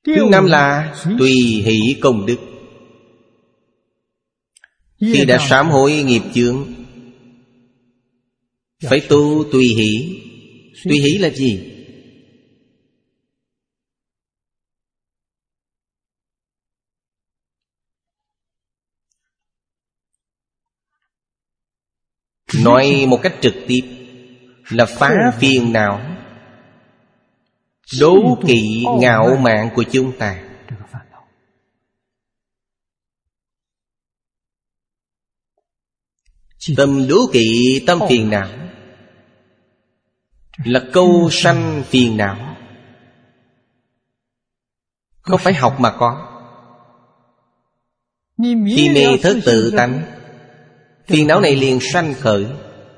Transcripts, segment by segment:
Thứ năm là tùy hỷ công đức. Khi đã sám hối nghiệp chướng, phải tu tùy hỷ. Tùy hỷ là gì? Nói một cách trực tiếp là phá phiền não, đố kỵ ngạo mạn của chúng ta. Tâm đố kỵ, tâm phiền não là câu sanh phiền não. Không phải học mà có. Khi mê thất tự tánh, phiền não này liền sanh khởi.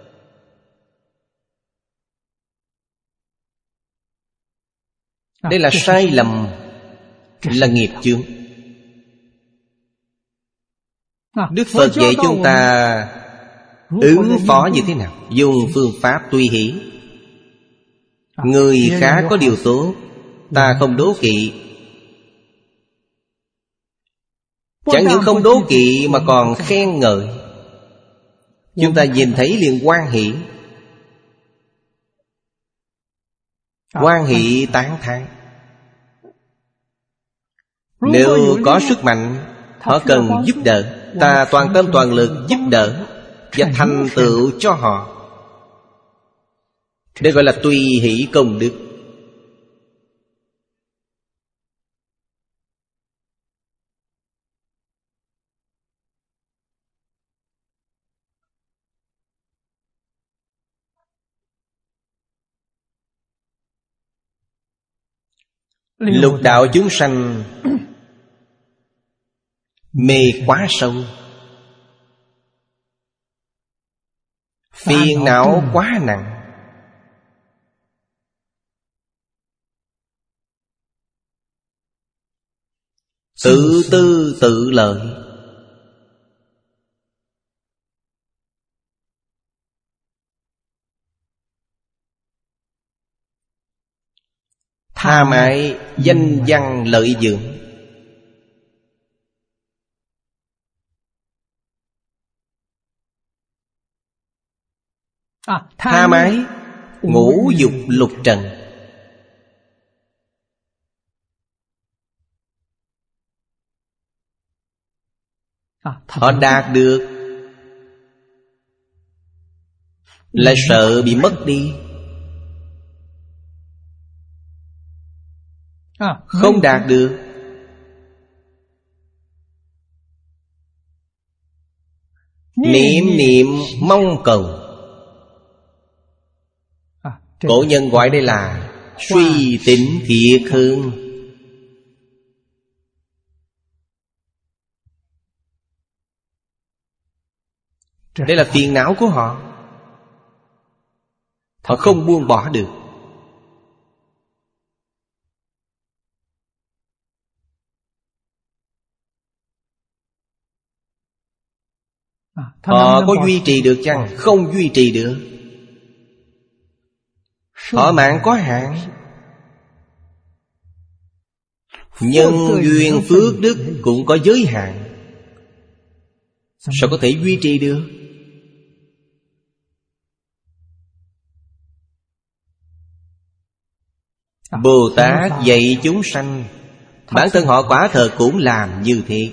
Đây là sai lầm, là nghiệp chướng. Đức Phật dạy chúng ta ứng phó như thế nào? Dùng phương pháp tùy hỷ. Người khác có điều tốt, ta không đố kỵ. Chẳng những không đố kỵ mà còn khen ngợi. Chúng ta nhìn thấy liền hoan hỷ. Hoan hỷ tán thán. Nếu có sức mạnh, họ cần giúp đỡ, ta toàn tâm toàn lực giúp đỡ và thành tựu cho họ. Đây gọi là tùy hỷ công đức. Lục đạo chúng sanh mê quá sâu, phiền não quá nặng. Tự tư tự lợi. Tham ái danh văn lợi dưỡng. Tham ái ngũ dục lục trần. Họ đạt được lại sợ bị mất đi. Không đạt được niệm niệm mong cầu. Cổ nhân gọi đây là suy tịnh thiệt hương. Đây là phiền não của họ. Họ không buông bỏ được. Họ có duy trì được chăng? Không duy trì được. Thọ mạng có hạn. Nhân duyên phước đức cũng có giới hạn. Sao có thể duy trì được? Bồ Tát dạy chúng sanh, bản thân họ quả thật cũng làm như thế.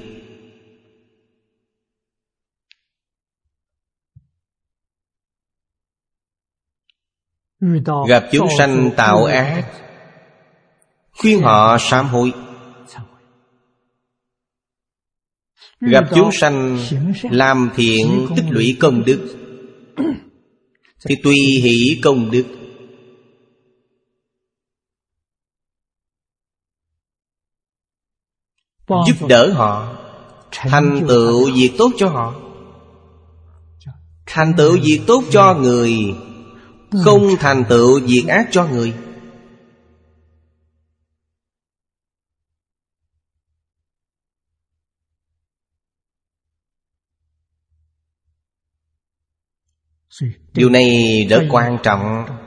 Gặp chúng sanh tạo ác, khuyên họ sám hối. Gặp chúng sanh làm thiện tích lũy công đức, thì tùy hỷ công đức. Giúp đỡ họ, thành tựu việc tốt cho họ. Thành tựu việc tốt cho người, không thành tựu việc ác cho người. Điều này rất quan trọng.